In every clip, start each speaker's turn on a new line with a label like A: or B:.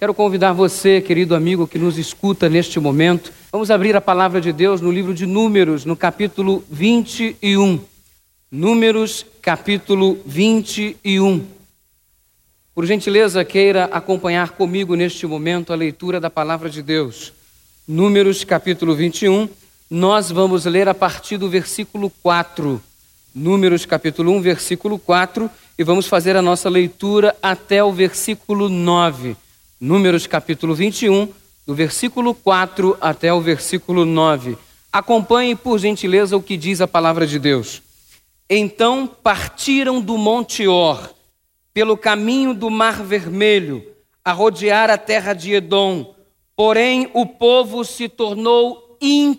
A: Quero convidar você, querido amigo que nos escuta neste momento, vamos abrir a palavra de Deus no livro de Números, no capítulo 21. Números, capítulo 21. Por gentileza, queira acompanhar comigo neste momento a leitura da palavra de Deus. Números, capítulo 21, nós vamos ler a partir do versículo 4. Números, capítulo 1, versículo 4, e vamos fazer a nossa leitura até o versículo 9. Números capítulo 21, do versículo 4 até o versículo 9. Acompanhe, por gentileza, o que diz a palavra de Deus. Então partiram do Monte Or, pelo caminho do Mar Vermelho, a rodear a terra de Edom. Porém, o povo se tornou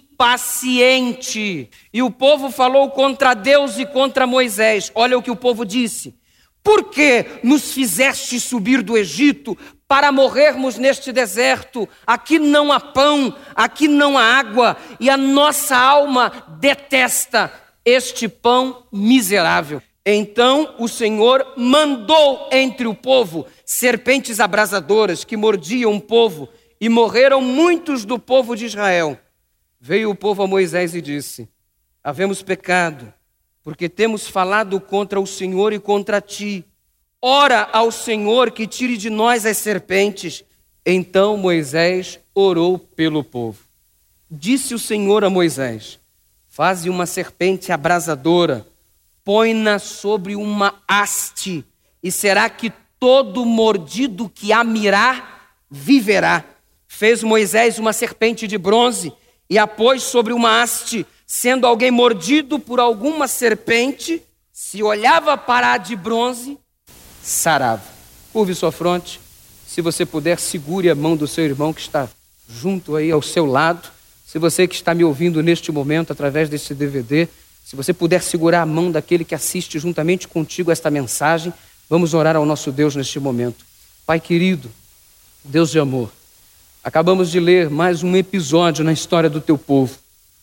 A: impaciente. E o povo falou contra Deus e contra Moisés. Olha o que o povo disse. Por que nos fizeste subir do Egito para morrermos neste deserto? Aqui não há pão, aqui não há água, e a nossa alma detesta este pão miserável. Então o Senhor mandou entre o povo serpentes abrasadoras que mordiam o povo, e morreram muitos do povo de Israel. Veio o povo a Moisés e disse: havemos pecado, porque temos falado contra o Senhor e contra ti. Ora ao Senhor que tire de nós as serpentes. Então Moisés orou pelo povo. Disse o Senhor a Moisés: faze uma serpente abrasadora, põe-na sobre uma haste, e será que todo mordido que a mirar viverá. Fez Moisés uma serpente de bronze e a pôs sobre uma haste. Sendo alguém mordido por alguma serpente, se olhava para a de bronze, sarava. Curve sua fronte. Se você puder, segure a mão do seu irmão que está junto aí ao seu lado. Se você que está me ouvindo neste momento através desse DVD, se você puder segurar a mão daquele que assiste juntamente contigo esta mensagem, vamos orar ao nosso Deus neste momento. Pai querido, Deus de amor, acabamos de ler mais um episódio na história do teu povo.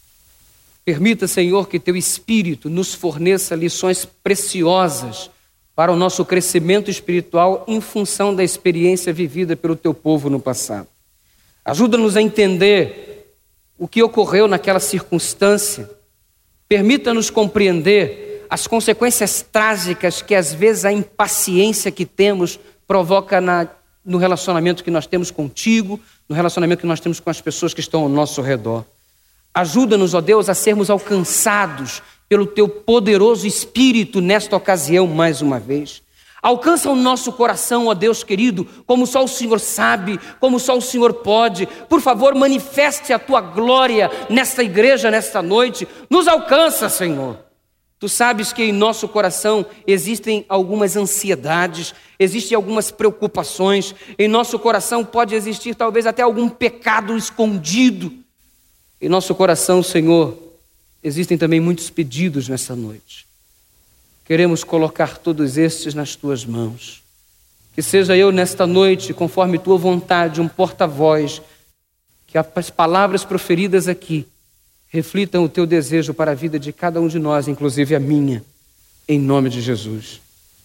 A: Permita, Senhor, que teu Espírito nos forneça lições preciosas para o nosso crescimento espiritual em função da experiência vivida pelo teu povo no passado. Ajuda-nos a entender o que ocorreu naquela circunstância. Permita-nos compreender as consequências trágicas que às vezes a impaciência que temos provoca no relacionamento que nós temos contigo, no relacionamento que nós temos com as pessoas que estão ao nosso redor. Ajuda-nos, ó Deus, a sermos alcançados pelo teu poderoso Espírito nesta ocasião mais uma vez. Alcança o nosso coração, ó Deus querido, como só o Senhor sabe, como só o Senhor pode. Por favor, manifeste a tua glória nesta igreja, nesta noite. Nos alcança, Senhor. Tu sabes que em nosso coração existem algumas ansiedades, existem algumas preocupações. Em nosso coração pode existir talvez até algum pecado escondido. Em nosso coração, Senhor, existem também muitos pedidos nessa noite. Queremos colocar todos estes nas tuas mãos. Que seja eu nesta noite, conforme tua vontade, um porta-voz, que as palavras proferidas aqui reflitam o teu desejo para a vida de cada um de nós, inclusive a minha, em nome de Jesus.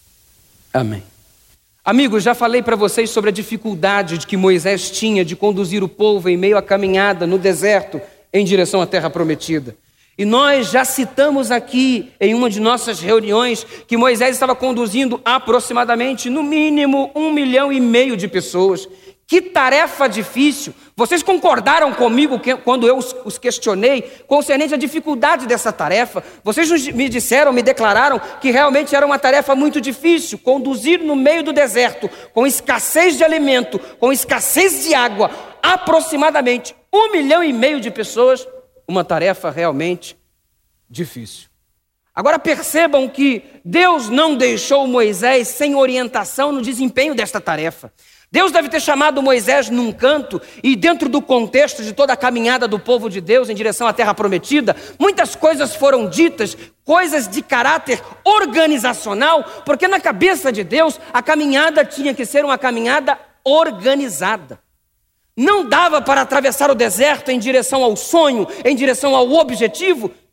A: Amém. Amigos, já falei para vocês sobre a dificuldade de que Moisés tinha de conduzir o povo em meio à caminhada no deserto em direção à terra prometida. E nós já citamos aqui em uma de nossas reuniões que Moisés estava conduzindo aproximadamente, no mínimo, 1,5 milhão de pessoas. Que tarefa difícil! Vocês concordaram comigo quando eu os questionei concernente à dificuldade dessa tarefa? Vocês me disseram, me declararam que realmente era uma tarefa muito difícil, conduzir no meio do deserto, com escassez de alimento, com escassez de água, aproximadamente 1,5 milhão de pessoas, uma tarefa realmente difícil. Agora percebam que Deus não deixou Moisés sem orientação no desempenho desta tarefa. Deus deve ter chamado Moisés num canto e dentro do contexto de toda a caminhada do povo de Deus em direção à terra prometida, muitas coisas foram ditas, coisas de caráter organizacional, porque na cabeça de Deus a caminhada tinha que ser uma caminhada organizada. Não dava para atravessar o deserto em direção ao sonho, em direção ao objetivo,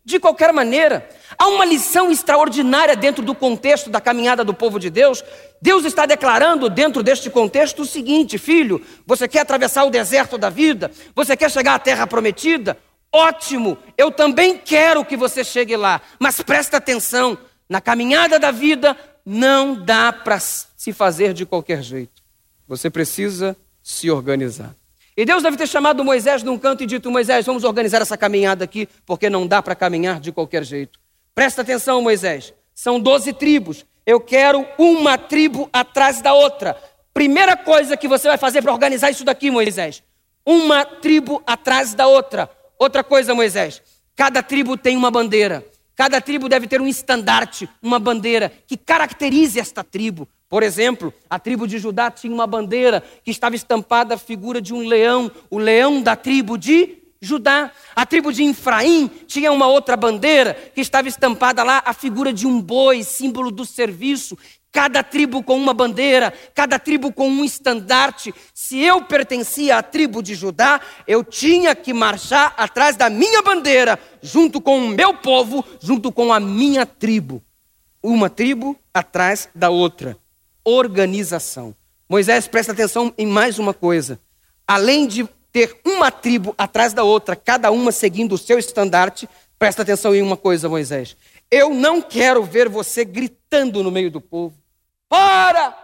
A: de qualquer maneira. Há uma lição extraordinária dentro do contexto da caminhada do povo de Deus. Deus está declarando dentro deste contexto o seguinte: filho, você quer atravessar o deserto da vida? Você quer chegar à terra prometida? Ótimo, eu também quero que você chegue lá. Mas presta atenção, na caminhada da vida não dá para se fazer de qualquer jeito. Você precisa se organizar. E Deus deve ter chamado Moisés num canto e dito: Moisés, vamos organizar essa caminhada aqui, porque não dá para caminhar de qualquer jeito. Presta atenção, Moisés, são 12 tribos, eu quero uma tribo atrás da outra. Primeira coisa que você vai fazer para organizar isso daqui, Moisés: uma tribo atrás da outra. Outra coisa, Moisés, cada tribo tem uma bandeira, cada tribo deve ter um estandarte, uma bandeira que caracterize esta tribo. Por exemplo, a tribo de Judá tinha uma bandeira que estava estampada a figura de um leão, o leão da tribo de Judá. A tribo de Efraim tinha uma outra bandeira que estava estampada lá a figura de um boi, símbolo do serviço. Cada tribo com uma bandeira, cada tribo com um estandarte. Se eu pertencia à tribo de Judá, eu tinha que marchar atrás da minha bandeira, junto com o meu povo, junto com a minha tribo. Uma tribo atrás da outra. Organização. Moisés, presta atenção em mais uma coisa. Além de ter uma tribo atrás da outra, cada uma seguindo o seu estandarte, presta atenção em uma coisa, Moisés. Eu não quero ver você gritando no meio do povo: para!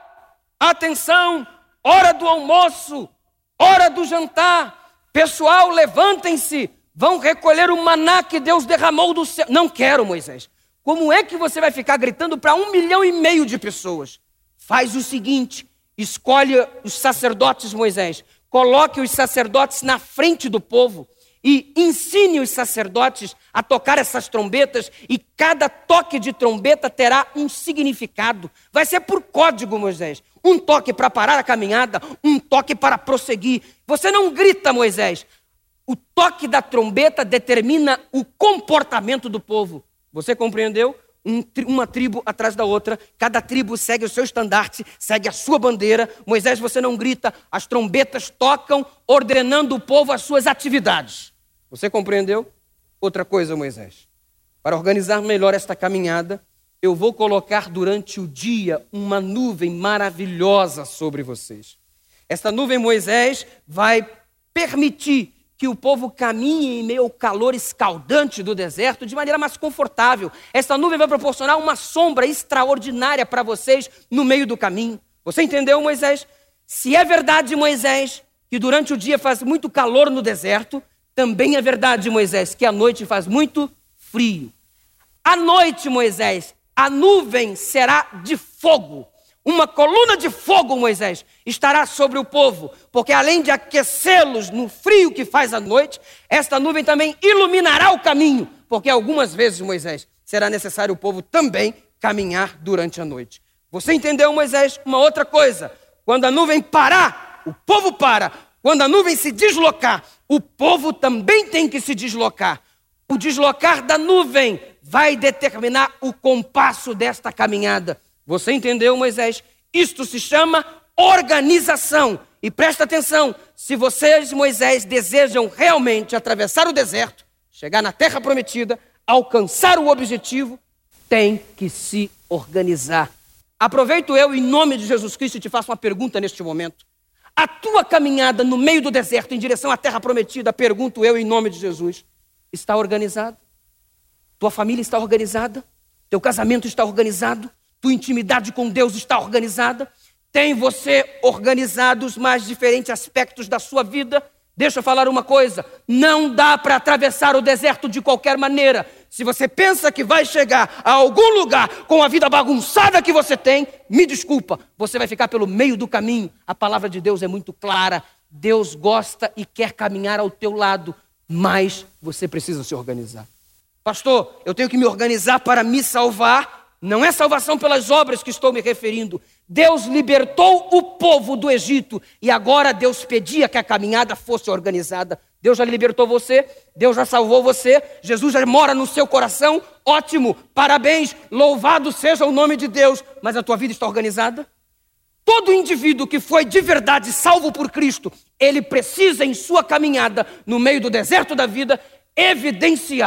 A: Atenção! Hora do almoço! Hora do jantar! Pessoal, levantem-se! Vão recolher o maná que Deus derramou do céu. Não quero, Moisés. Como é que você vai ficar gritando para 1,5 milhão de pessoas? Faz o seguinte, escolhe os sacerdotes, Moisés, coloque os sacerdotes na frente do povo e ensine os sacerdotes a tocar essas trombetas, e cada toque de trombeta terá um significado. Vai ser por código, Moisés. Um toque para parar a caminhada, um toque para prosseguir. Você não grita, Moisés. O toque da trombeta determina o comportamento do povo. Você compreendeu? Uma tribo atrás da outra, cada tribo segue o seu estandarte, segue a sua bandeira. Moisés, você não grita, as trombetas tocam, ordenando o povo às suas atividades. Você compreendeu? Outra coisa, Moisés, para organizar melhor esta caminhada, eu vou colocar durante o dia uma nuvem maravilhosa sobre vocês. Esta nuvem, Moisés, vai permitir que o povo caminhe em meio ao calor escaldante do deserto de maneira mais confortável. Esta nuvem vai proporcionar uma sombra extraordinária para vocês no meio do caminho. Você entendeu, Moisés? Se é verdade, Moisés, que durante o dia faz muito calor no deserto, também é verdade, Moisés, que à noite faz muito frio. À noite, Moisés, a nuvem será de fogo. Uma coluna de fogo, Moisés, estará sobre o povo, porque além de aquecê-los no frio que faz à noite, esta nuvem também iluminará o caminho, porque algumas vezes, Moisés, será necessário o povo também caminhar durante a noite. Você entendeu, Moisés? Uma outra coisa, quando a nuvem parar, o povo para. Quando a nuvem se deslocar, o povo também tem que se deslocar. O deslocar da nuvem vai determinar o compasso desta caminhada. Você entendeu, Moisés? Isto se chama organização. E presta atenção, se vocês, Moisés, desejam realmente atravessar o deserto, chegar na terra prometida, alcançar o objetivo, tem que se organizar. Aproveito eu, em nome de Jesus Cristo, e te faço uma pergunta neste momento. A tua caminhada no meio do deserto, em direção à terra prometida, pergunto eu, em nome de Jesus, está organizada? Tua família está organizada? Teu casamento está organizado? Tua intimidade com Deus está organizada? Tem você organizado os mais diferentes aspectos da sua vida? Deixa eu falar uma coisa, não dá para atravessar o deserto de qualquer maneira. Se você pensa que vai chegar a algum lugar com a vida bagunçada que você tem, me desculpa, você vai ficar pelo meio do caminho. A palavra de Deus é muito clara. Deus gosta e quer caminhar ao teu lado, mas você precisa se organizar. Pastor, eu tenho que me organizar para me salvar. Não é salvação pelas obras que estou me referindo. Deus libertou o povo do Egito e agora Deus pedia que a caminhada fosse organizada. Deus já libertou você, Deus já salvou você, Jesus já mora no seu coração, ótimo, parabéns, louvado seja o nome de Deus, mas a tua vida está organizada? Todo indivíduo que foi de verdade salvo por Cristo, ele precisa em sua caminhada, no meio do deserto da vida, evidenciar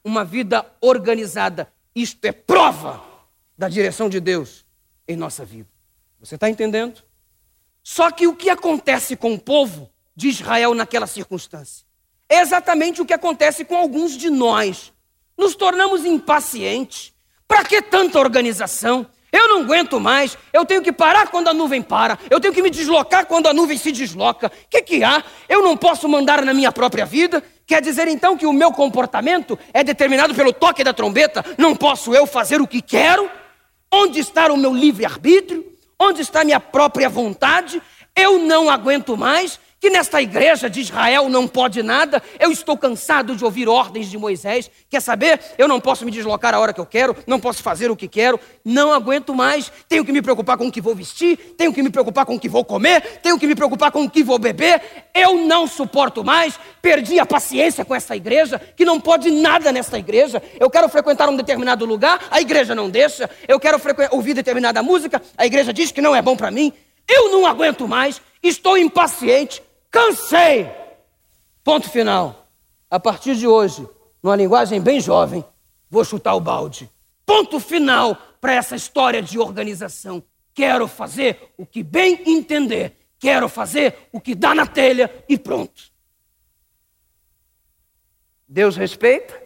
A: uma vida organizada. Isto é prova da direção de Deus em nossa vida. Você está entendendo? Só que o que acontece com o povo de Israel naquela circunstância é exatamente o que acontece com alguns de nós. Nos tornamos impacientes. Para que tanta organização? Eu não aguento mais. Eu tenho que parar quando a nuvem para. Eu tenho que me deslocar quando a nuvem se desloca. O que há? Eu não posso mandar na minha própria vida? Quer dizer então que o meu comportamento é determinado pelo toque da trombeta? Não posso eu fazer o que quero? Onde está o meu livre-arbítrio? Onde está a minha própria vontade? Eu não aguento mais. Que nesta igreja de Israel não pode nada, eu estou cansado de ouvir ordens de Moisés. Quer saber? Eu não posso me deslocar a hora que eu quero, não posso fazer o que quero, não aguento mais. Tenho que me preocupar com o que vou vestir, tenho que me preocupar com o que vou comer, tenho que me preocupar com o que vou beber. Eu não suporto mais, perdi a paciência com essa igreja, que não pode nada nesta igreja. Eu quero frequentar um determinado lugar, a igreja não deixa. Eu quero ouvir determinada música, a igreja diz que não é bom para mim. Eu não aguento mais, estou impaciente. Cansei. Ponto final. A partir de hoje, numa linguagem bem jovem, vou chutar o balde. Ponto final para essa história de organização. Quero fazer o que bem entender. Quero fazer o que dá na telha e pronto. Deus respeita?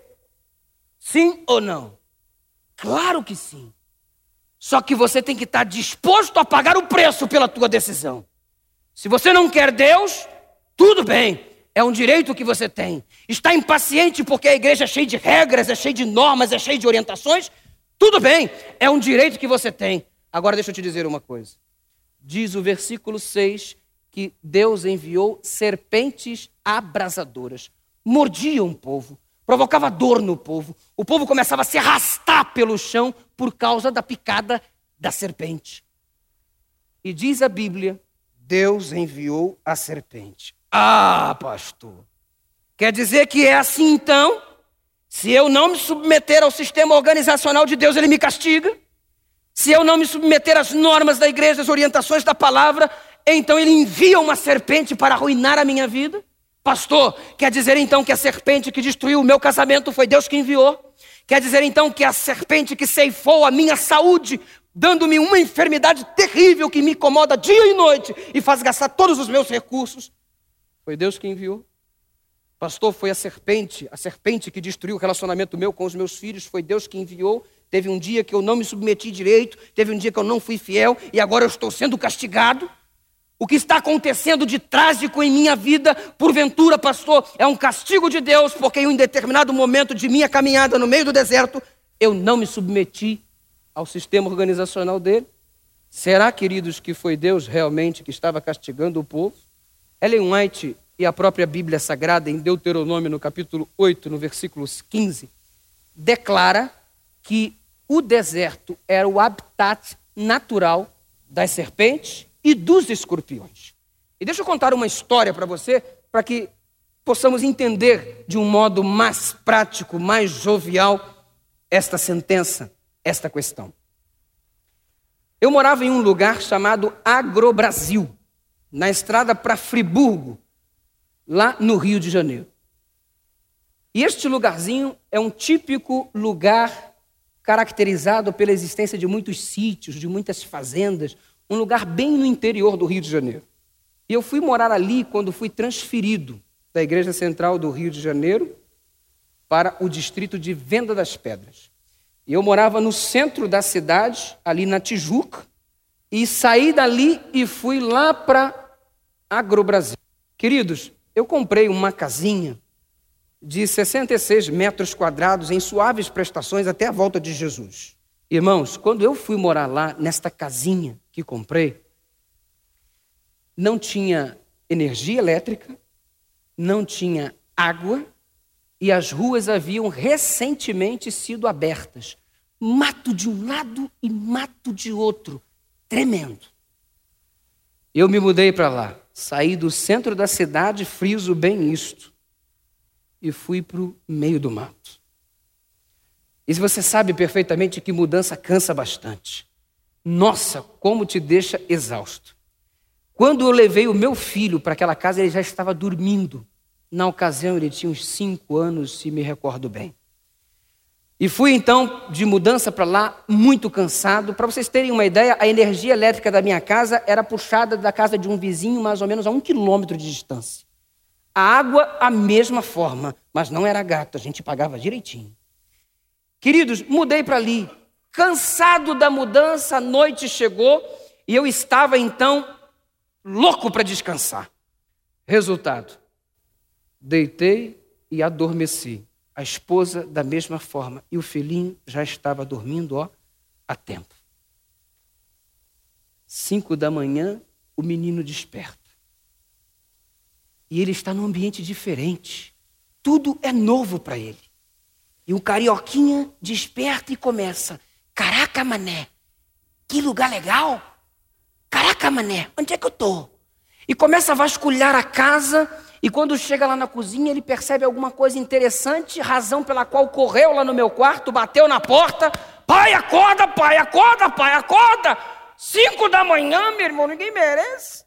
A: Sim ou não? Claro que sim. Só que você tem que estar disposto a pagar o preço pela tua decisão. Se você não quer Deus, tudo bem, é um direito que você tem. Está impaciente porque a igreja é cheia de regras, é cheia de normas, é cheia de orientações, tudo bem, é um direito que você tem. Agora deixa eu te dizer uma coisa. Diz o versículo 6 que Deus enviou serpentes abrasadoras. Mordiam o povo, provocava dor no povo. O povo começava a se arrastar pelo chão por causa da picada da serpente. E diz a Bíblia, Deus enviou a serpente. Ah, pastor, quer dizer que é assim então? Se eu não me submeter ao sistema organizacional de Deus, Ele me castiga? Se eu não me submeter às normas da igreja, às orientações da palavra, então Ele envia uma serpente para arruinar a minha vida? Pastor, quer dizer então que a serpente que destruiu o meu casamento foi Deus que enviou? Quer dizer então que a serpente que ceifou a minha saúde, dando-me uma enfermidade terrível que me incomoda dia e noite e faz gastar todos os meus recursos, foi Deus que enviou? Pastor, foi a serpente que destruiu o relacionamento meu com os meus filhos, foi Deus que enviou? Teve um dia que eu não me submeti direito, teve um dia que eu não fui fiel e agora eu estou sendo castigado? O que está acontecendo de trágico em minha vida, porventura, pastor, é um castigo de Deus, porque em um determinado momento de minha caminhada no meio do deserto, eu não me submeti ao sistema organizacional dele? Será, queridos, que foi Deus realmente que estava castigando o povo? Ellen White e a própria Bíblia Sagrada, em Deuteronômio, no capítulo 8, no versículo 15, declara que o deserto era o habitat natural das serpentes e dos escorpiões. E deixa eu contar uma história para você, para que possamos entender de um modo mais prático, mais jovial, esta sentença, esta questão. Eu morava em um lugar chamado Agrobrasil, na estrada para Friburgo, lá no Rio de Janeiro. E este lugarzinho é um típico lugar caracterizado pela existência de muitos sítios, de muitas fazendas, um lugar bem no interior do Rio de Janeiro. E eu fui morar ali quando fui transferido da Igreja Central do Rio de Janeiro para o distrito de Venda das Pedras. E eu morava no centro da cidade, ali na Tijuca, e saí dali e fui lá para Agrobrasil. Queridos, eu comprei uma casinha de 66 metros quadrados em suaves prestações até a volta de Jesus. Irmãos, quando eu fui morar lá, nesta casinha que comprei, não tinha energia elétrica, não tinha água e as ruas haviam recentemente sido abertas. Mato de um lado e mato de outro. Tremendo. Eu me mudei para lá, saí do centro da cidade, friso bem isto, e fui para o meio do mato. E você sabe perfeitamente que mudança cansa bastante. Nossa, como te deixa exausto. Quando eu levei o meu filho para aquela casa, ele já estava dormindo. Na ocasião, ele tinha uns 5 anos, se me recordo bem. E fui então de mudança para lá, muito cansado. Para vocês terem uma ideia, a energia elétrica da minha casa era puxada da casa de um vizinho mais ou menos a 1 quilômetro de distância. A água, a mesma forma, mas não era gato, a gente pagava direitinho. Queridos, mudei para ali. Cansado da mudança, a noite chegou e eu estava então louco para descansar. Resultado, deitei e adormeci. A esposa da mesma forma. E o filhinho já estava dormindo, há tempo. 5 da manhã, o menino desperta. E ele está num ambiente diferente. Tudo é novo para ele. E um carioquinha desperta e começa. Caraca, mané, que lugar legal. Caraca, mané, onde é que eu tô? E começa a vasculhar a casa. E quando chega lá na cozinha, ele percebe alguma coisa interessante, razão pela qual correu lá no meu quarto, bateu na porta. Pai, acorda, pai, acorda, pai, acorda. 5 da manhã, meu irmão, ninguém merece.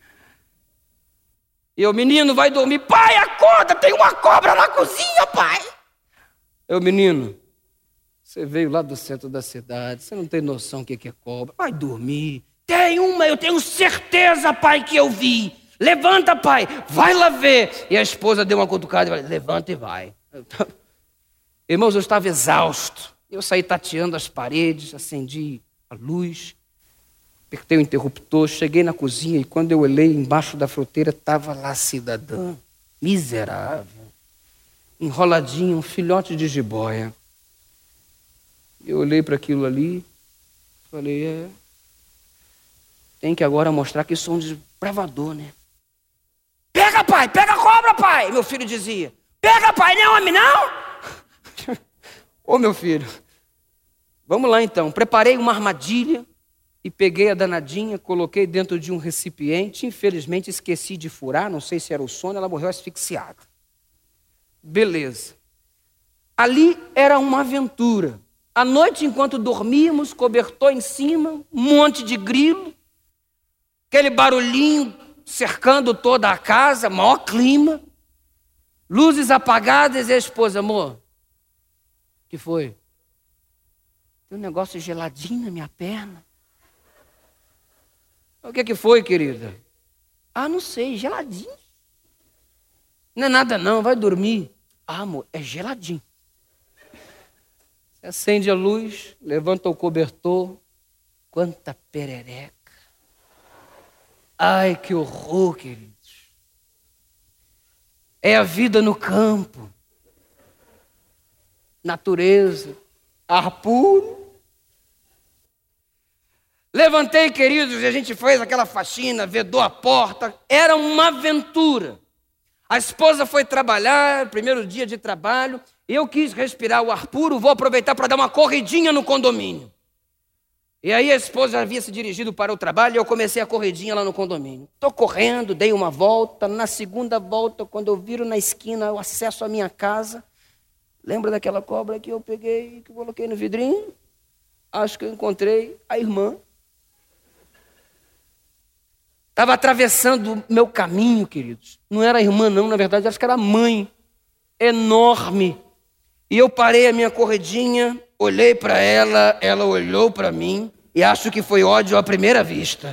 A: E o menino vai dormir. Pai, acorda, tem uma cobra na cozinha, pai. Menino, você veio lá do centro da cidade, você não tem noção o que é cobra. Vai dormir. Tem uma, eu tenho certeza, pai, que eu vi. Levanta, pai, vai lá ver. E a esposa deu uma cutucada e falou, levanta e vai. Irmãos, eu estava exausto. Eu saí tateando as paredes, acendi a luz, apertei o interruptor, cheguei na cozinha e quando eu olhei embaixo da fruteira, estava lá a cidadã, miserável, enroladinha, um filhote de jiboia. Eu olhei para aquilo ali, falei, tem que agora mostrar que sou um desbravador, né? Pega, pai, pega a cobra, pai, meu filho dizia. Pega, pai, não é homem, não? Ô, meu filho, vamos lá então. Preparei uma armadilha e peguei a danadinha, coloquei dentro de um recipiente. Infelizmente esqueci de furar, não sei se era o sono, ela morreu asfixiada. Beleza. Ali era uma aventura. À noite, enquanto dormíamos, cobertor em cima, um monte de grilo, aquele barulhinho cercando toda a casa, maior clima, luzes apagadas e a esposa, amor, o que foi? Tem um negócio geladinho na minha perna. O que foi, querida? Não sei, geladinho. Não é nada não, vai dormir. Amor, é geladinho. Você acende a luz, levanta o cobertor, quanta perereca. Ai, que horror, queridos. É a vida no campo. Natureza, ar puro. Levantei, queridos, e a gente fez aquela faxina, vedou a porta. Era uma aventura. A esposa foi trabalhar, primeiro dia de trabalho. Eu quis respirar o ar puro, vou aproveitar para dar uma corridinha no condomínio. E aí a esposa já havia se dirigido para o trabalho e eu comecei a corridinha lá no condomínio. Estou correndo, dei uma volta. Na segunda volta, quando eu viro na esquina, o acesso à minha casa. Lembra daquela cobra que eu peguei, que coloquei no vidrinho? Acho que eu encontrei a irmã. Estava atravessando o meu caminho, queridos. Não era a irmã não, na verdade, acho que era a mãe. Enorme. E eu parei a minha corridinha, olhei para ela, ela olhou para mim e acho que foi ódio à primeira vista.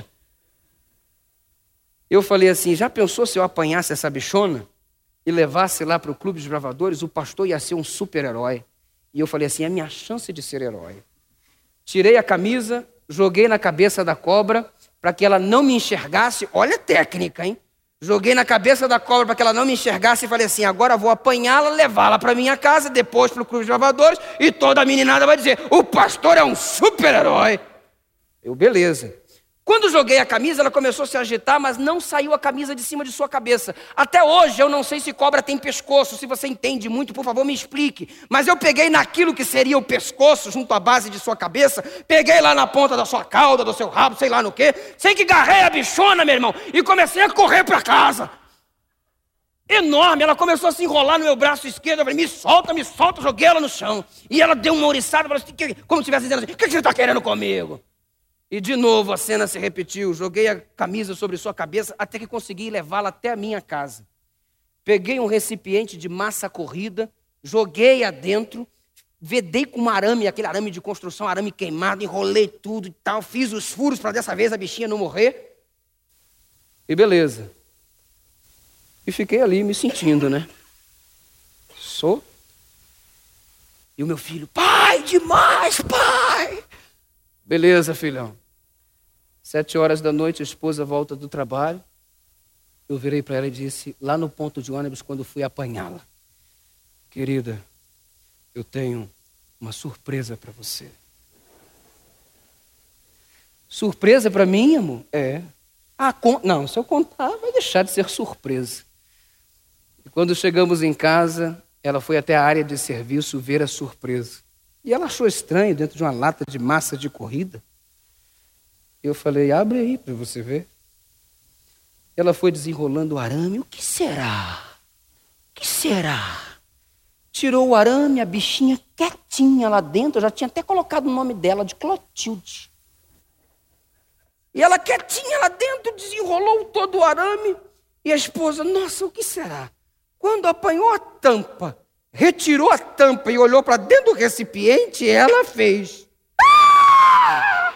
A: Eu falei assim, já pensou se eu apanhasse essa bichona e levasse lá para o Clube dos Bravadores, o pastor ia ser um super-herói. E eu falei assim, é a minha chance de ser herói. Tirei a camisa, joguei na cabeça da cobra para que ela não me enxergasse. Olha a técnica, hein? Joguei na cabeça da cobra para que ela não me enxergasse e falei assim, agora vou apanhá-la, levá-la para minha casa, depois para o Clube de Gravadores e toda a meninada vai dizer, o pastor é um super-herói. Beleza. Quando joguei a camisa, ela começou a se agitar, mas não saiu a camisa de cima de sua cabeça. Até hoje eu não sei se cobra tem pescoço, se você entende muito, por favor me explique. Mas eu peguei naquilo que seria o pescoço, junto à base de sua cabeça, peguei lá na ponta da sua cauda, do seu rabo, sei lá no quê, sei que agarrei a bichona, meu irmão, e comecei a correr para casa. Enorme, ela começou a se enrolar no meu braço esquerdo, eu falei, me solta, joguei ela no chão. E ela deu uma ouriçada, falou assim, como se estivesse dizendo assim, o que você está querendo comigo? E de novo a cena se repetiu, joguei a camisa sobre sua cabeça até que consegui levá-la até a minha casa. Peguei um recipiente de massa corrida, joguei adentro, vedei com um arame, aquele arame de construção, arame queimado, enrolei tudo e tal, fiz os furos para dessa vez a bichinha não morrer. E beleza. E fiquei ali me sentindo, né? Sou. E o meu filho, pai, demais, pai! Beleza, filhão. 7h da noite, a esposa volta do trabalho. Eu virei para ela e disse, lá no ponto de ônibus, quando fui apanhá-la, querida, eu tenho uma surpresa para você. Surpresa para mim, amor? É. Não, se eu contar, vai deixar de ser surpresa. E quando chegamos em casa, ela foi até a área de serviço ver a surpresa. E ela achou estranho, dentro de uma lata de massa de corrida. Eu falei, abre aí para você ver. Ela foi desenrolando o arame. O que será? O que será? Tirou o arame, a bichinha quietinha lá dentro. Eu já tinha até colocado o nome dela de Clotilde. E ela quietinha lá dentro, desenrolou todo o arame. E a esposa, nossa, o que será? Quando apanhou a tampa, retirou a tampa e olhou para dentro do recipiente, ela fez. Ah!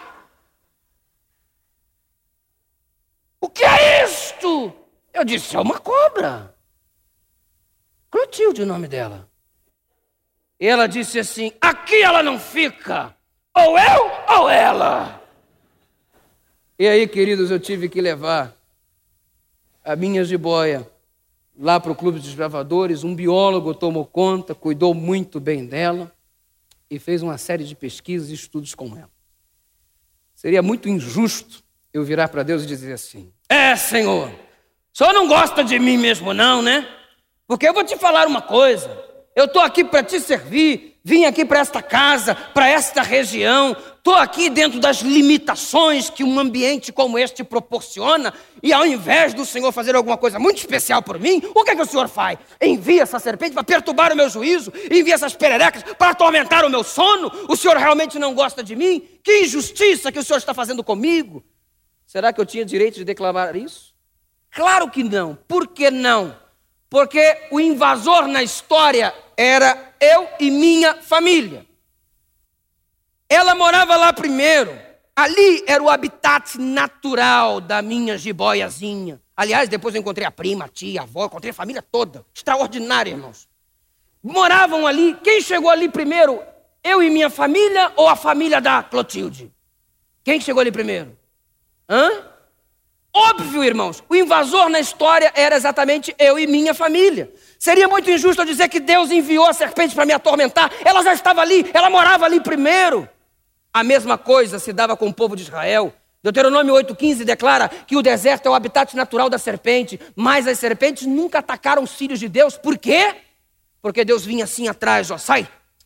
A: O que é isto? Eu disse, é uma cobra. Clotilde, o nome dela. E ela disse assim, aqui ela não fica, ou eu ou ela. E aí, queridos, eu tive que levar a minha jiboia lá para o Clube dos Desbravadores. Um biólogo tomou conta, cuidou muito bem dela e fez uma série de pesquisas e estudos com ela. Seria muito injusto eu virar para Deus e dizer assim, Senhor, o Senhor não gosta de mim mesmo não, né? Porque eu vou te falar uma coisa, eu estou aqui para te servir, vim aqui para esta casa, para esta região, estou aqui dentro das limitações que um ambiente como este proporciona, e ao invés do Senhor fazer alguma coisa muito especial por mim, o que é que o Senhor faz? Envia essa serpente para perturbar o meu juízo, envia essas pererecas para atormentar o meu sono? O Senhor realmente não gosta de mim? Que injustiça que o Senhor está fazendo comigo? Será que eu tinha direito de declarar isso? Claro que não. Por que não? Porque o invasor na história era eu e minha família. Ela morava lá primeiro. Ali era o habitat natural da minha jiboiazinha. Aliás, depois eu encontrei a prima, a tia, a avó, encontrei a família toda. Extraordinária, irmãos. Moravam ali. Quem chegou ali primeiro? Eu e minha família ou a família da Clotilde? Quem chegou ali primeiro? Óbvio, irmãos, o invasor na história era exatamente eu e minha família. Seria muito injusto eu dizer que Deus enviou a serpente para me atormentar. Ela já estava ali, ela morava ali primeiro. A mesma coisa se dava com o povo de Israel. Deuteronômio 8,15 declara que o deserto é o habitat natural da serpente, mas as serpentes nunca atacaram os filhos de Deus. Por quê? Porque Deus vinha assim atrás, ó, sai,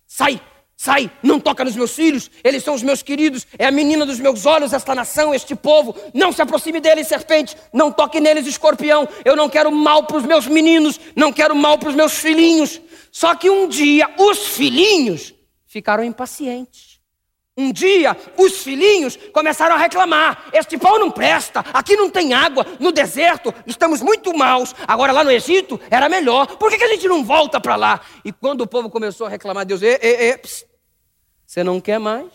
A: não toca nos meus filhos, eles são os meus queridos, é a menina dos meus olhos, esta nação, este povo, não se aproxime deles, serpente, não toque neles, escorpião, eu não quero mal para os meus meninos, não quero mal para os meus filhinhos. Só que um dia os filhinhos ficaram impacientes. Um dia os filhinhos começaram a reclamar, este pau não presta, aqui não tem água, no deserto estamos muito maus, agora lá no Egito era melhor, por que a gente não volta para lá? E quando o povo começou a reclamar, Deus, você não quer mais?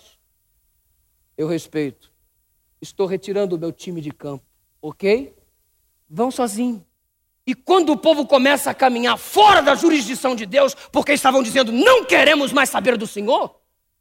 A: Eu respeito, estou retirando o meu time de campo, ok? Vão sozinho. E quando o povo começa a caminhar fora da jurisdição de Deus, porque estavam dizendo, não queremos mais saber do Senhor,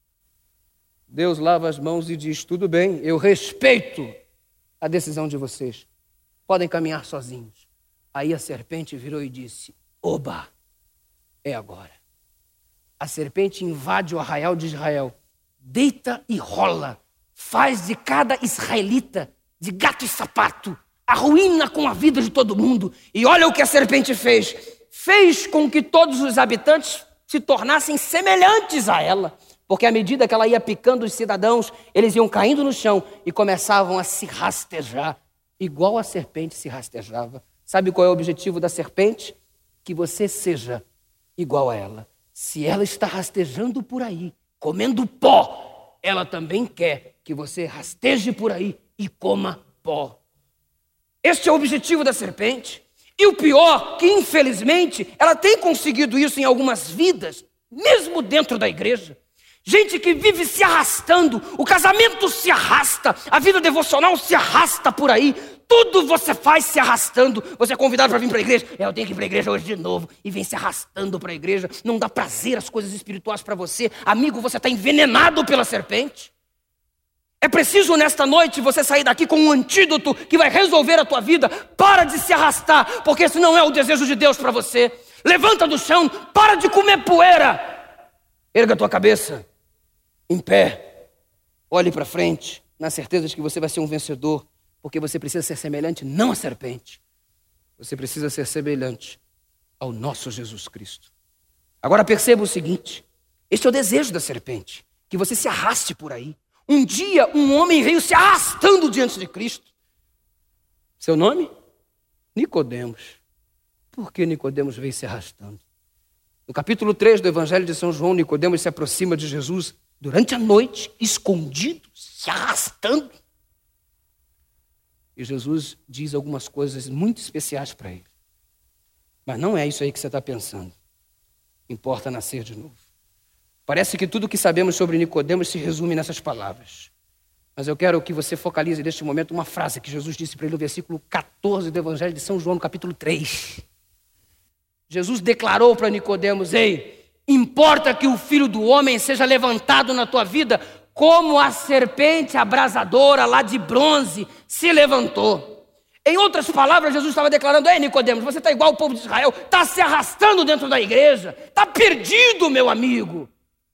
A: Deus lava as mãos e diz, tudo bem, eu respeito a decisão de vocês. Podem caminhar sozinhos. Aí a serpente virou e disse, oba, é agora. A serpente invade o arraial de Israel, deita e rola, faz de cada israelita de gato e sapato, arruína com a vida de todo mundo. E olha o que a serpente fez. Fez com que todos os habitantes se tornassem semelhantes a ela. Porque à medida que ela ia picando os cidadãos, eles iam caindo no chão e começavam a se rastejar, igual a serpente se rastejava. Sabe qual é o objetivo da serpente? Que você seja igual a ela. Se ela está rastejando por aí, comendo pó, ela também quer que você rasteje por aí e coma pó. Este é o objetivo da serpente. E o pior, que infelizmente, ela tem conseguido isso em algumas vidas, mesmo dentro da igreja. Gente que vive se arrastando, o casamento se arrasta, a vida devocional se arrasta por aí, tudo você faz se arrastando. Você é convidado para vir para a igreja, eu tenho que ir para a igreja hoje de novo, e vem se arrastando para a igreja, não dá prazer às coisas espirituais para você. Amigo, você está envenenado pela serpente. É preciso nesta noite você sair daqui com um antídoto que vai resolver a tua vida. Para de se arrastar, porque esse não é o desejo de Deus para você. Levanta do chão, para de comer poeira. Erga a tua cabeça, em pé, olhe para frente, na certeza de que você vai ser um vencedor, porque você precisa ser semelhante não à serpente, você precisa ser semelhante ao nosso Jesus Cristo. Agora perceba o seguinte, este é o desejo da serpente, que você se arraste por aí. Um dia um homem veio se arrastando diante de Cristo. Seu nome? Nicodemos. Por que Nicodemos veio se arrastando? No capítulo 3 do Evangelho de São João, Nicodemos se aproxima de Jesus durante a noite, escondido, se arrastando. E Jesus diz algumas coisas muito especiais para ele. Mas não é isso aí que você está pensando. Importa nascer de novo. Parece que tudo o que sabemos sobre Nicodemos se resume nessas palavras. Mas eu quero que você focalize neste momento uma frase que Jesus disse para ele no versículo 14 do Evangelho de São João, no capítulo 3. Jesus declarou para Nicodemos: ei, importa que o Filho do Homem seja levantado na tua vida como a serpente abrasadora lá de bronze se levantou. Em outras palavras, Jesus estava declarando: ei, Nicodemos, você está igual ao povo de Israel, está se arrastando dentro da igreja, está perdido, meu amigo.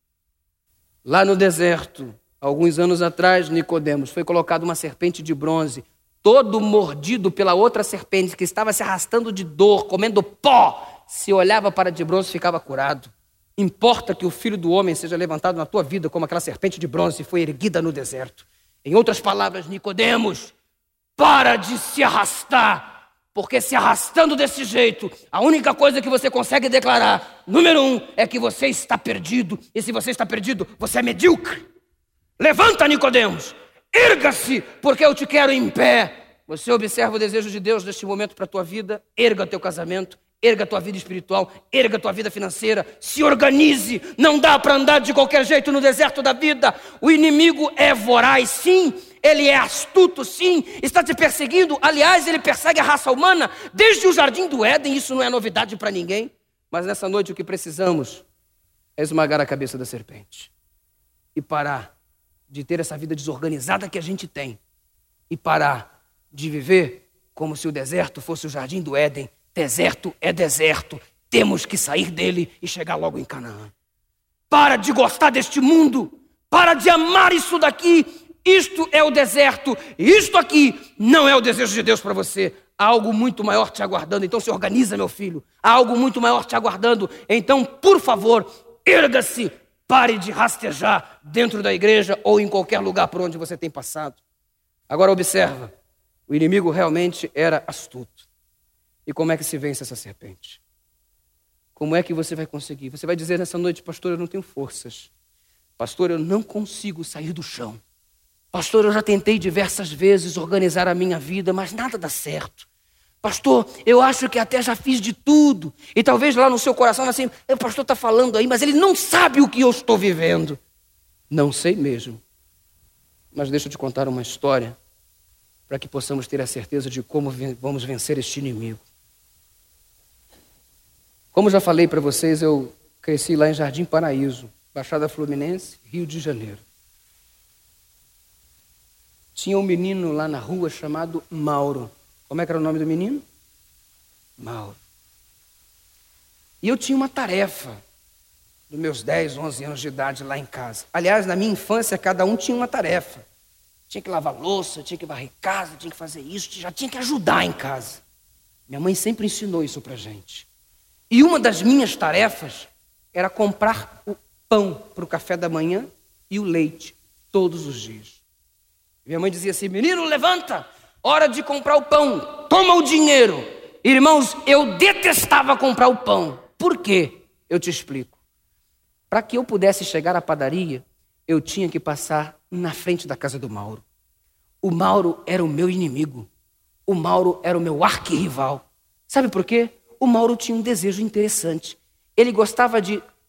A: Lá no deserto, alguns anos atrás, Nicodemos foi colocado uma serpente de bronze, todo mordido pela outra serpente que estava se arrastando de dor, comendo pó. Se olhava para de bronze, ficava curado. Importa que o Filho do Homem seja levantado na tua vida como aquela serpente de bronze foi erguida no deserto. Em outras palavras, Nicodemos, para de se arrastar. Porque se arrastando desse jeito, a única coisa que você consegue declarar, número 1, é que você está perdido. E se você está perdido, você é medíocre. Levanta, Nicodemos, erga-se, porque eu te quero em pé. Você observa o desejo de Deus neste momento para a tua vida, erga teu casamento, erga a tua vida espiritual, erga a tua vida financeira, se organize. Não dá para andar de qualquer jeito no deserto da vida. O inimigo é voraz, sim. Ele é astuto, sim, está te perseguindo. Aliás, ele persegue a raça humana desde o Jardim do Éden. Isso não é novidade para ninguém. Mas nessa noite o que precisamos é esmagar a cabeça da serpente. E parar de ter essa vida desorganizada que a gente tem. E parar de viver como se o deserto fosse o Jardim do Éden. Deserto é deserto. Temos que sair dele e chegar logo em Canaã. Para de gostar deste mundo. Para de amar isso daqui. Isto é o deserto, isto aqui não é o desejo de Deus para você. Há algo muito maior te aguardando, então se organiza, meu filho. Há algo muito maior te aguardando, então, por favor, erga-se, pare de rastejar dentro da igreja ou em qualquer lugar por onde você tem passado. Agora observa, o inimigo realmente era astuto. E como é que se vence essa serpente? Como é que você vai conseguir? Você vai dizer nessa noite: pastor, eu não tenho forças. Pastor, eu não consigo sair do chão. Pastor, eu já tentei diversas vezes organizar a minha vida, mas nada dá certo. Pastor, eu acho que até já fiz de tudo. E talvez lá no seu coração, assim, o pastor está falando aí, mas ele não sabe o que eu estou vivendo. Não sei mesmo. Mas deixa eu te contar uma história para que possamos ter a certeza de como vamos vencer este inimigo. Como já falei para vocês, eu cresci lá em Jardim Paraíso, Baixada Fluminense, Rio de Janeiro. Tinha um menino lá na rua chamado Mauro. Como é que era o nome do menino? Mauro. E eu tinha uma tarefa dos meus 10, 11 anos de idade lá em casa. Aliás, na minha infância, cada um tinha uma tarefa. Tinha que lavar louça, tinha que varrer casa, tinha que fazer isso, já tinha que ajudar em casa. Minha mãe sempre ensinou isso pra gente. E uma das minhas tarefas era comprar o pão para o café da manhã e o leite todos os dias. Minha mãe dizia assim: menino, levanta, hora de comprar o pão, toma o dinheiro. Irmãos, eu detestava comprar o pão. Por quê? Eu te explico. Para que eu pudesse chegar à padaria, eu tinha que passar na frente da casa do Mauro. O Mauro era o meu inimigo. O Mauro era o meu arquirrival. Sabe por quê? O Mauro tinha um desejo interessante. Ele gostava de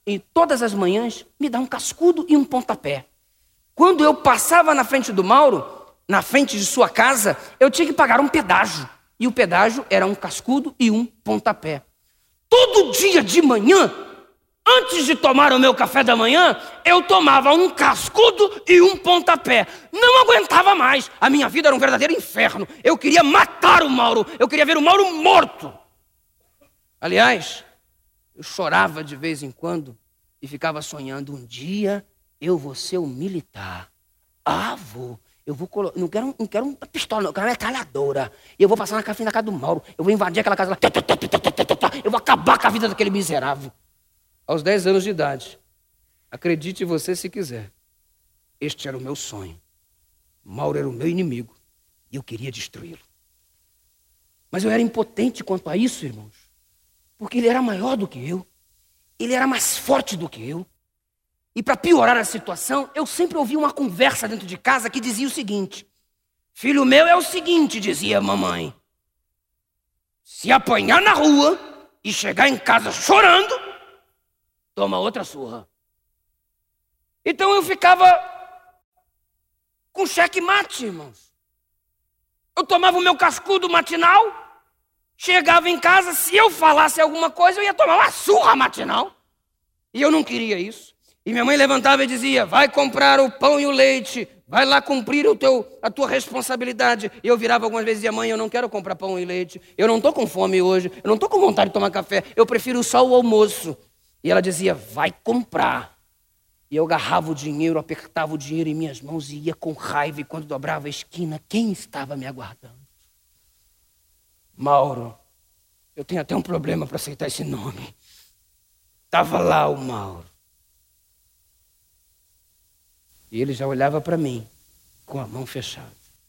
A: e todas as manhãs, me dá um cascudo e um pontapé. Quando eu passava na frente do Mauro, na frente de sua casa, eu tinha que pagar um pedágio. E o pedágio era um cascudo e um pontapé. Todo dia de manhã, antes de tomar o meu café da manhã, eu tomava um cascudo e um pontapé. Não aguentava mais. A minha vida era um verdadeiro inferno. Eu queria matar o Mauro. Eu queria ver o Mauro morto. Aliás, eu chorava de vez em quando e ficava sonhando. Um dia eu vou ser um militar. Vou. Eu vou colocar. Não quero uma pistola, não. Eu quero uma metralhadora. E eu vou passar na frente da casa do Mauro. Eu vou invadir aquela casa lá. Eu vou acabar com a vida daquele miserável. Aos 10 anos de idade, acredite você se quiser, este era o meu sonho. Mauro era o meu inimigo e eu queria destruí-lo. Mas eu era impotente quanto a isso, irmãos, porque ele era maior do que eu, ele era mais forte do que eu. E para piorar a situação, eu sempre ouvi uma conversa dentro de casa que dizia o seguinte: filho meu, é o seguinte, dizia a mamãe, se apanhar na rua e chegar em casa chorando, toma outra surra. Então eu ficava com checkmate, irmãos. Eu tomava o meu cascudo matinal, chegava em casa, se eu falasse alguma coisa, eu ia tomar uma surra matinal. E eu não queria isso. E minha mãe levantava e dizia: vai comprar o pão e o leite, vai lá cumprir a tua responsabilidade. E eu virava algumas vezes e dizia: mãe, eu não quero comprar pão e leite, eu não estou com fome hoje, eu não estou com vontade de tomar café, eu prefiro só o almoço. E ela dizia: vai comprar. E eu agarrava o dinheiro, apertava o dinheiro em minhas mãos e ia com raiva. E quando dobrava a esquina, quem estava me aguardando? Mauro. Eu tenho até um problema para aceitar esse nome. Estava lá o Mauro. E ele já olhava para mim com a mão fechada.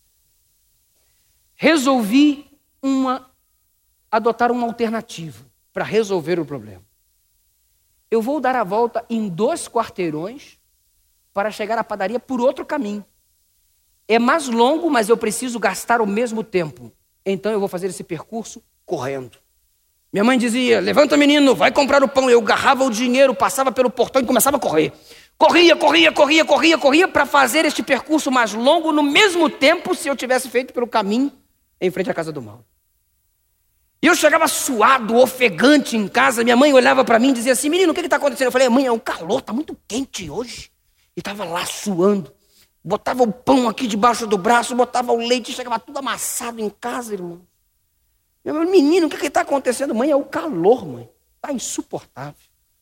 A: Resolvi adotar uma alternativa para resolver o problema. Eu vou dar a volta em 2 quarteirões para chegar à padaria por outro caminho. É mais longo, mas eu preciso gastar o mesmo tempo. Então eu vou fazer esse percurso correndo. Minha mãe dizia: levanta menino, vai comprar o pão. Eu agarrava o dinheiro, passava pelo portão e começava a correr. Corria para fazer este percurso mais longo no mesmo tempo se eu tivesse feito pelo caminho em frente à casa do Mauro. E eu chegava suado, ofegante em casa. Minha mãe olhava para mim e dizia assim: menino, o que está acontecendo? Eu falei: mãe, é o calor, está muito quente hoje. E estava lá suando. Botava o pão aqui debaixo do braço, botava o leite, chegava tudo amassado em casa, irmão. Minha mãe: menino, o que está acontecendo? Mãe, é o calor, mãe. Está insuportável.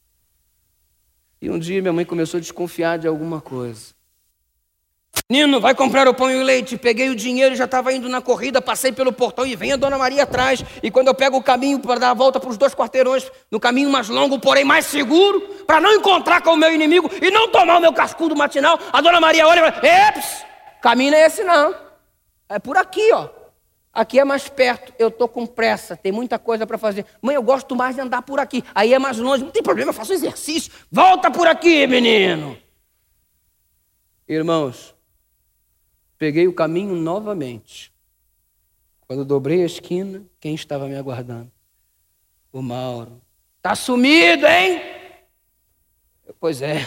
A: E um dia minha mãe começou a desconfiar de alguma coisa. Menino, vai comprar o pão e o leite. Peguei o dinheiro, já estava indo na corrida, passei pelo portão e vem a Dona Maria atrás. E quando eu pego o caminho para dar a volta para os 2 quarteirões, no caminho mais longo, porém mais seguro, para não encontrar com o meu inimigo e não tomar o meu cascudo matinal, a Dona Maria olha e fala: eps, caminho não é esse não. É por aqui, ó. Aqui é mais perto, eu estou com pressa, tem muita coisa para fazer. Mãe, eu gosto mais de andar por aqui. Aí é mais longe, não tem problema, eu faço exercício. Volta por aqui, menino. Irmãos, peguei o caminho novamente. Quando dobrei a esquina, quem estava me aguardando? O Mauro. Tá sumido, hein? Pois é.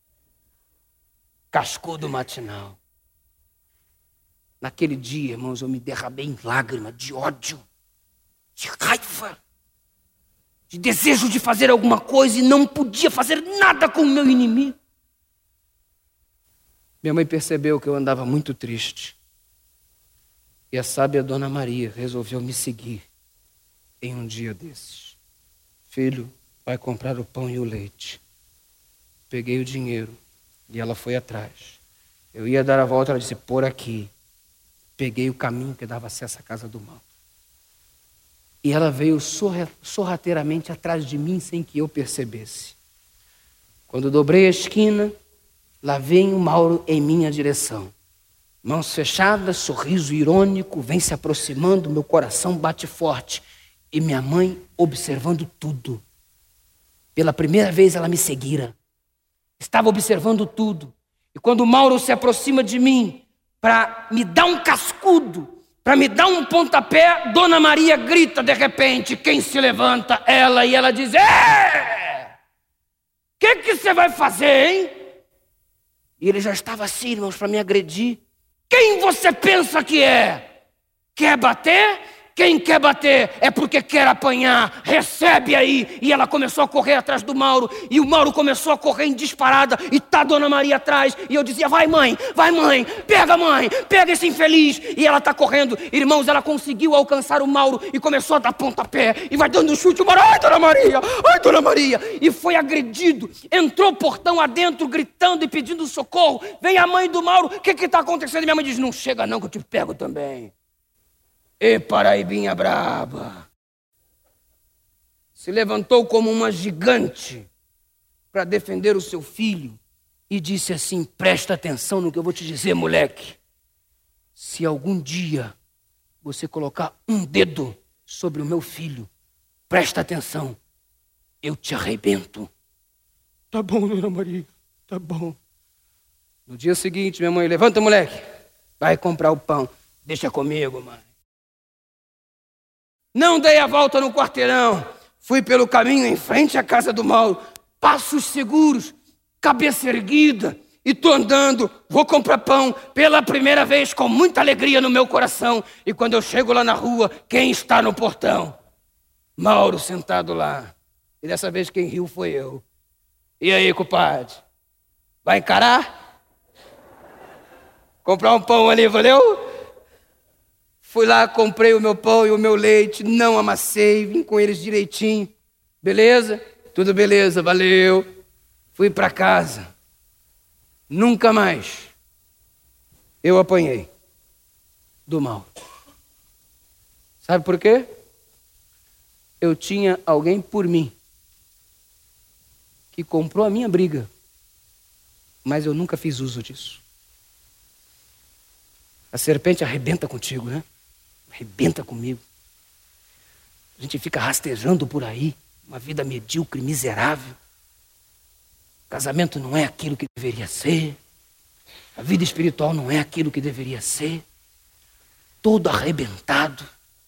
A: Cascudo matinal. Naquele dia, irmãos, eu me derramei em lágrimas de ódio, de raiva, de desejo de fazer alguma coisa e não podia fazer nada com o meu inimigo. Minha mãe percebeu que eu andava muito triste. E a sábia Dona Maria resolveu me seguir em um dia desses. Filho, vai comprar o pão e o leite. Peguei o dinheiro e ela foi atrás. Eu ia dar a volta, ela disse: por aqui. Peguei o caminho que dava acesso à casa do Mauro. E ela veio sorrateiramente atrás de mim sem que eu percebesse. Quando dobrei a esquina, lá vem o Mauro em minha direção. Mãos fechadas, sorriso irônico, vem se aproximando, meu coração bate forte. E minha mãe observando tudo. Pela primeira vez ela me seguira. Estava observando tudo. E quando o Mauro se aproxima de mim, para me dar um cascudo, para me dar um pontapé, Dona Maria grita de repente. Quem se levanta? Ela. E ela diz: que você vai fazer, hein? E ele já estava assim, irmãos, para me agredir. Quem você pensa que é? Quer bater? Quem quer bater é porque quer apanhar, recebe aí. E ela começou a correr atrás do Mauro, e o Mauro começou a correr em disparada, e tá Dona Maria atrás, e eu dizia, vai mãe, pega esse infeliz. E ela tá correndo, irmãos, ela conseguiu alcançar o Mauro, e começou a dar pontapé, e vai dando chute, o Mauro, ai Dona Maria, e foi agredido, entrou o portão adentro, gritando e pedindo socorro, vem a mãe do Mauro, o que tá acontecendo? E minha mãe diz, não chega não que eu te pego também. E Paraibinha braba se levantou como uma gigante para defender o seu filho e disse assim, presta atenção no que eu vou te dizer, moleque. Se algum dia você colocar um dedo sobre o meu filho, presta atenção, eu te arrebento. Tá bom, Dona Maria, tá bom. No dia seguinte, minha mãe, levanta, moleque, vai comprar o pão, deixa comigo, mãe. Não dei a volta no quarteirão, fui pelo caminho em frente à casa do Mauro, passos seguros, cabeça erguida, e tô andando, vou comprar pão pela primeira vez com muita alegria no meu coração. E quando eu chego lá na rua, quem está no portão? Mauro sentado lá. E dessa vez quem riu foi eu. E aí, compadre? Vai encarar? Comprar um pão ali, valeu? Fui lá, comprei o meu pão e o meu leite, não amassei, vim com eles direitinho. Beleza? Tudo beleza, valeu. Fui para casa. Nunca mais eu apanhei do Mauro. Sabe por quê? Eu tinha alguém por mim que comprou a minha briga, mas eu nunca fiz uso disso. A serpente arrebenta contigo, né? Arrebenta comigo. A gente fica rastejando por aí, uma vida medíocre, miserável. O casamento não é aquilo que deveria ser. A vida espiritual não é aquilo que deveria ser. Todo arrebentado.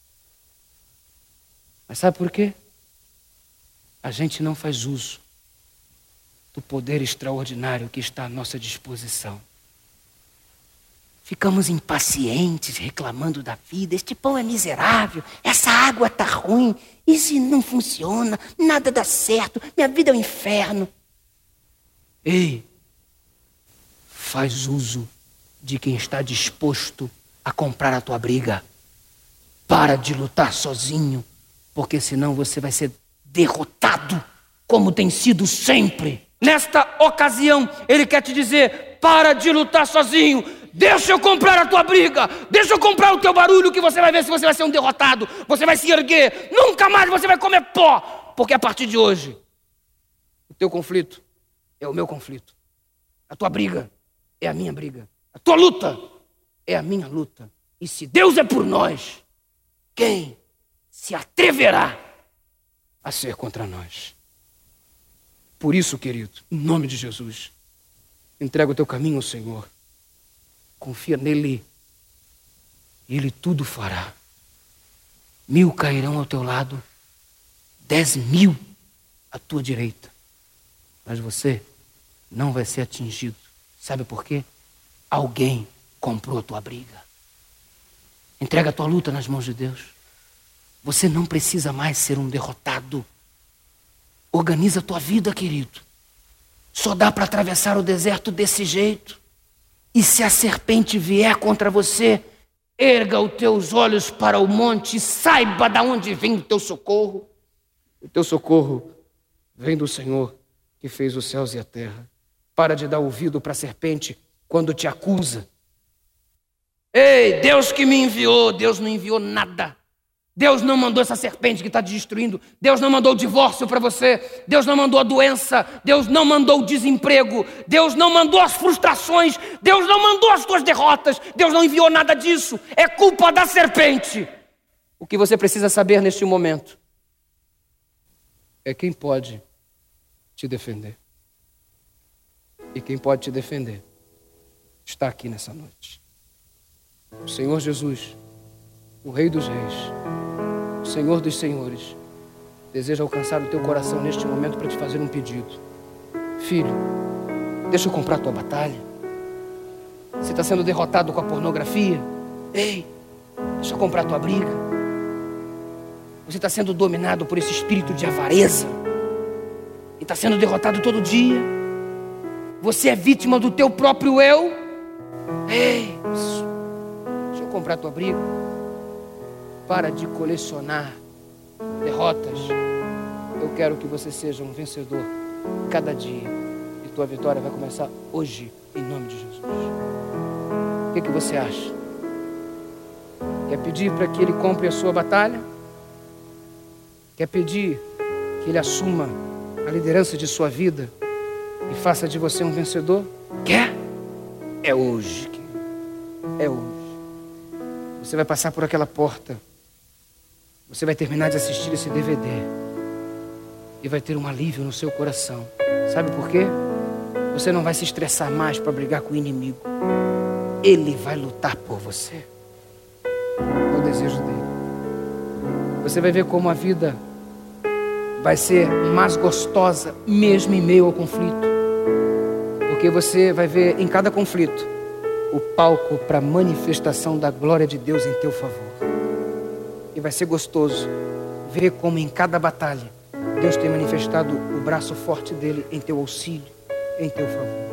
A: Mas sabe por quê? A gente não faz uso do poder extraordinário que está à nossa disposição. Ficamos impacientes, reclamando da vida. Este pão é miserável, essa água está ruim, isso não funciona, nada dá certo, minha vida é um inferno. Ei, faz uso de quem está disposto a comprar a tua briga. Para de lutar sozinho, porque senão você vai ser derrotado, como tem sido sempre. Nesta ocasião, ele quer te dizer, para de lutar sozinho. Deixa eu comprar a tua briga, deixa eu comprar o teu barulho, que você vai ver se você vai ser um derrotado, você vai se erguer, nunca mais você vai comer pó, porque a partir de hoje, o teu conflito é o meu conflito, a tua briga é a minha briga, a tua luta é a minha luta, e se Deus é por nós, quem se atreverá a ser contra nós? Por isso, querido, em nome de Jesus, entrega o teu caminho ao Senhor. Confia nele, ele tudo fará. 1000 cairão ao teu lado, 10.000 à tua direita, mas você não vai ser atingido. Sabe por quê? Alguém comprou a tua briga. Entrega a tua luta nas mãos de Deus. Você não precisa mais ser um derrotado. Organiza a tua vida, querido. Só dá para atravessar o deserto desse jeito. E se a serpente vier contra você, erga os teus olhos para o monte e saiba de onde vem o teu socorro. O teu socorro vem do Senhor que fez os céus e a terra. Para de dar ouvido para a serpente quando te acusa. Ei, Deus que me enviou, Deus não enviou nada. Deus não mandou essa serpente que está te destruindo. Deus não mandou o divórcio para você. Deus não mandou a doença. Deus não mandou o desemprego. Deus não mandou as frustrações. Deus não mandou as tuas derrotas. Deus não enviou nada disso. É culpa da serpente. O que você precisa saber neste momento é quem pode te defender. E quem pode te defender está aqui nessa noite. O Senhor Jesus, o Rei dos Reis, o Senhor dos Senhores, deseja alcançar o teu coração neste momento para te fazer um pedido. Filho, deixa eu comprar a tua batalha. Você está sendo derrotado com a pornografia? Ei, deixa eu comprar a tua briga. Você está sendo dominado por esse espírito de avareza e está sendo derrotado todo dia. Você é vítima do teu próprio eu. Ei, deixa eu comprar a tua briga. Para de colecionar derrotas. Eu quero que você seja um vencedor cada dia. E tua vitória vai começar hoje, em nome de Jesus. O que você acha? Quer pedir para que Ele compre a sua batalha? Quer pedir que Ele assuma a liderança de sua vida e faça de você um vencedor? Quer? É hoje, querido. É hoje. Você vai passar por aquela porta. Você vai terminar de assistir esse DVD e vai ter um alívio no seu coração. Sabe por quê? Você não vai se estressar mais para brigar com o inimigo. Ele vai lutar por você. É o desejo dele. Você vai ver como a vida vai ser mais gostosa mesmo em meio ao conflito. Porque você vai ver em cada conflito o palco para a manifestação da glória de Deus em teu favor. E vai ser gostoso ver como em cada batalha Deus tem manifestado o braço forte dele em teu auxílio, em teu favor.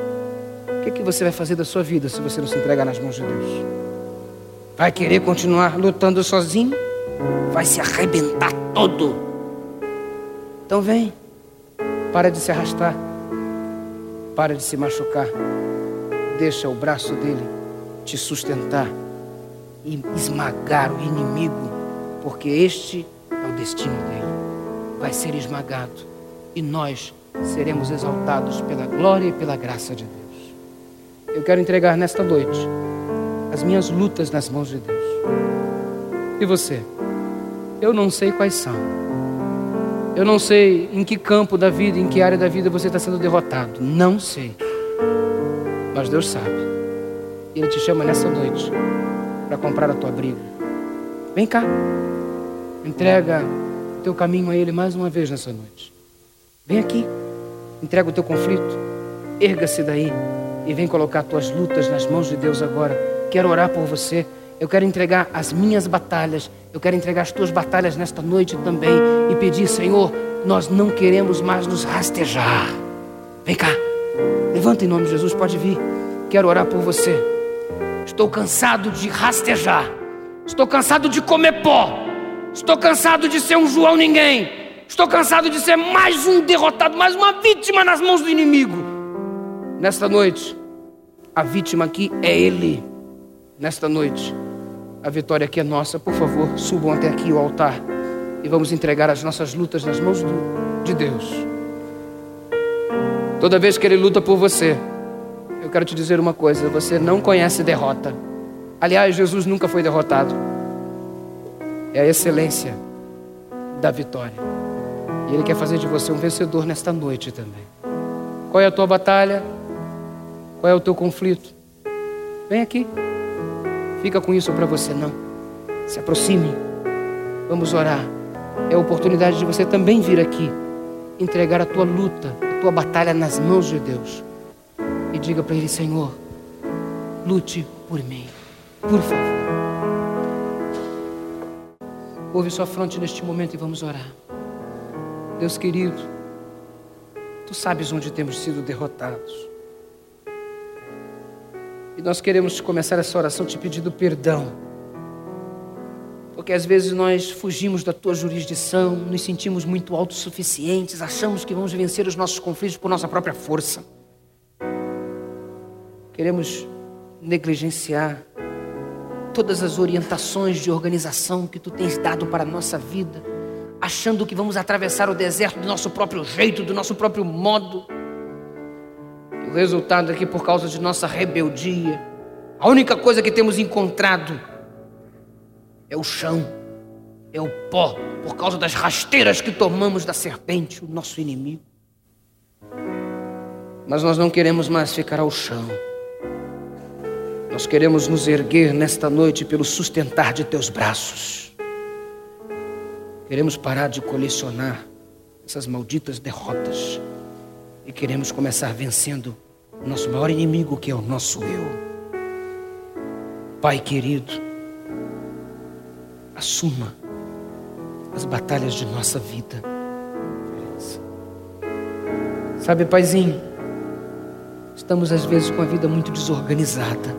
A: O que você vai fazer da sua vida se você não se entregar nas mãos de Deus? Vai querer continuar lutando sozinho? Vai se arrebentar todo. Então vem, para de se arrastar, para de se machucar. Deixa o braço dele te sustentar e esmagar o inimigo, porque este é o destino dele. Vai ser esmagado e nós seremos exaltados pela glória e pela graça de Deus. Eu quero entregar nesta noite as minhas lutas nas mãos de Deus. E você? Eu não sei quais são. Eu não sei em que campo da vida, em que área da vida você está sendo derrotado. Não sei. Mas Deus sabe. E Ele te chama nessa noite para comprar a tua briga. Vem cá. Entrega o teu caminho a Ele mais uma vez nessa noite. Vem aqui. Entrega o teu conflito. Erga-se daí e vem colocar tuas lutas nas mãos de Deus agora. Quero orar por você. Eu quero entregar as minhas batalhas. Eu quero entregar as tuas batalhas nesta noite também. E pedir, Senhor, nós não queremos mais nos rastejar. Vem cá. Levanta em nome de Jesus, pode vir. Quero orar por você. Estou cansado de rastejar. Estou cansado de comer pó. Estou cansado de ser um João ninguém. Estou cansado de ser mais um derrotado, mais uma vítima nas mãos do inimigo. Nesta noite, a vítima aqui é Ele. Nesta noite, a vitória aqui é nossa. Por favor, subam até aqui o altar e vamos entregar as nossas lutas nas mãos de Deus. Toda vez que Ele luta por você, eu quero te dizer uma coisa: você não conhece derrota. Aliás, Jesus nunca foi derrotado. É a excelência da vitória. E Ele quer fazer de você um vencedor nesta noite também. Qual é a tua batalha? Qual é o teu conflito? Vem aqui. Fica com isso para você não. Se aproxime. Vamos orar. É a oportunidade de você também vir aqui, entregar a tua luta, a tua batalha nas mãos de Deus. E diga para Ele: Senhor, lute por mim, por favor. Ouve sua fronte neste momento e vamos orar. Deus querido, Tu sabes onde temos sido derrotados. E nós queremos começar essa oração te pedindo perdão. Porque às vezes nós fugimos da Tua jurisdição, nos sentimos muito autossuficientes, achamos que vamos vencer os nossos conflitos por nossa própria força. Queremos negligenciar todas as orientações de organização que Tu tens dado para a nossa vida, achando que vamos atravessar o deserto do nosso próprio jeito, do nosso próprio modo. E o resultado é que, por causa de nossa rebeldia, a única coisa que temos encontrado é o chão, é o pó, por causa das rasteiras que tomamos da serpente, o nosso inimigo. Mas nós não queremos mais ficar ao chão. Nós queremos nos erguer nesta noite pelo sustentar de Teus braços. Queremos parar de colecionar essas malditas derrotas e queremos começar vencendo o nosso maior inimigo, que é o nosso eu. Pai querido, assuma as batalhas de nossa vida. Sabe, Paizinho, estamos às vezes com a vida muito desorganizada.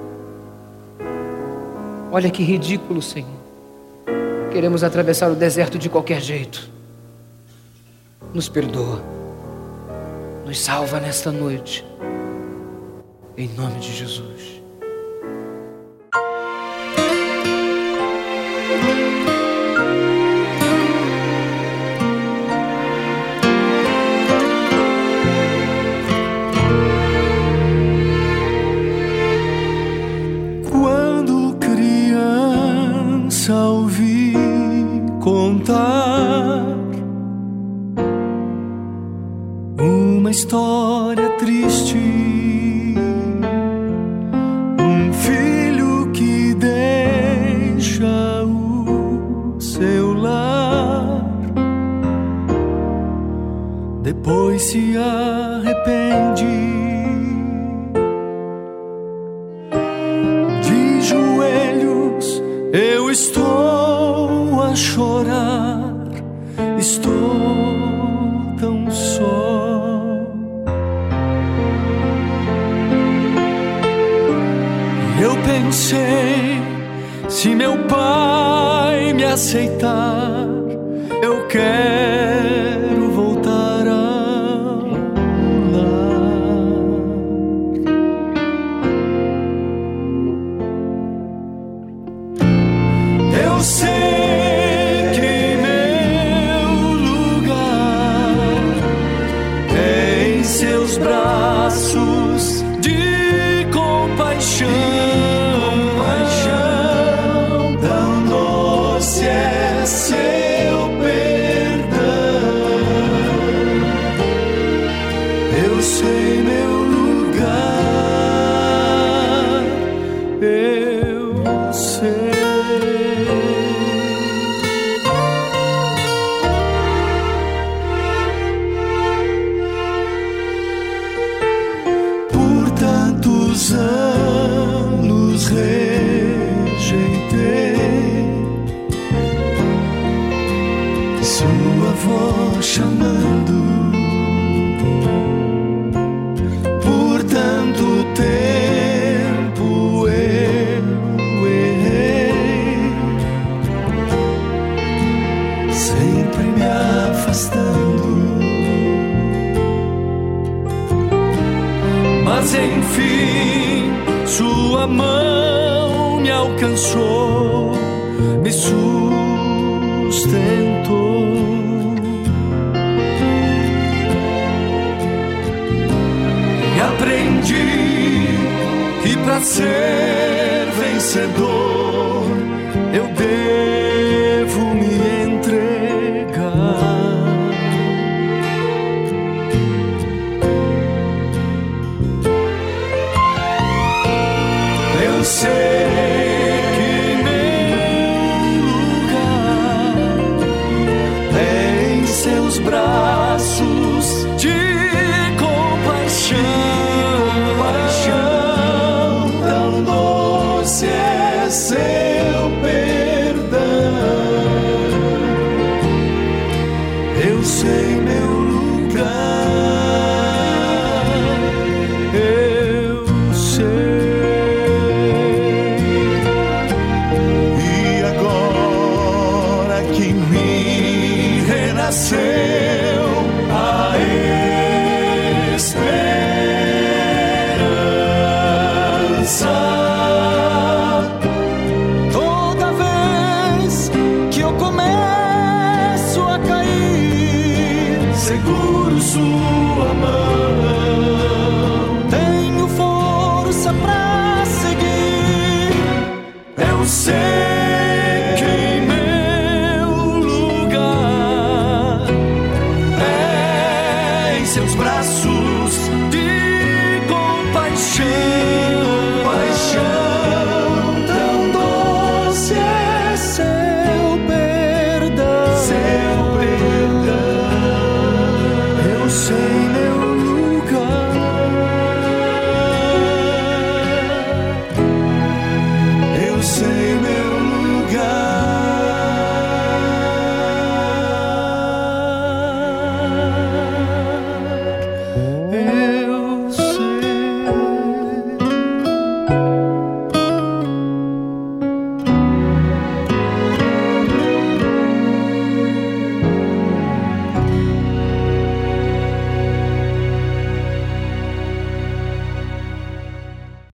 A: Olha que ridículo, Senhor. Queremos atravessar o deserto de qualquer jeito. Nos perdoa. Nos salva nesta noite. Em nome de Jesus.
B: Quando criança ouvi contar uma história triste, um filho que deixa o seu lar, depois se arrepende, de joelhos eu estou a chorar, estou tão só. Eu pensei, se meu pai me aceitar, eu quero voltar ao lar. Eu sei que meu lugar é em seus braços de compaixão. Dando-se é seu perdão. Eu sei meu lugar, eu sei. Por tantos anos rejeitei sua voz chamando. Por tanto tempo eu errei, sempre me afastando. Mas enfim, sua mão me alcançou, me sustentou. E aprendi que para ser vencedor eu devo me entregar. Eu sei que meu lugar é em seus braços de compaixão, dando-se é seu perdão. Eu sei meu lugar, eu sei. Renasceu a esperança. Toda vez que eu começo a cair, seguro sua mão, tenho força pra seguir. Eu sei seus braços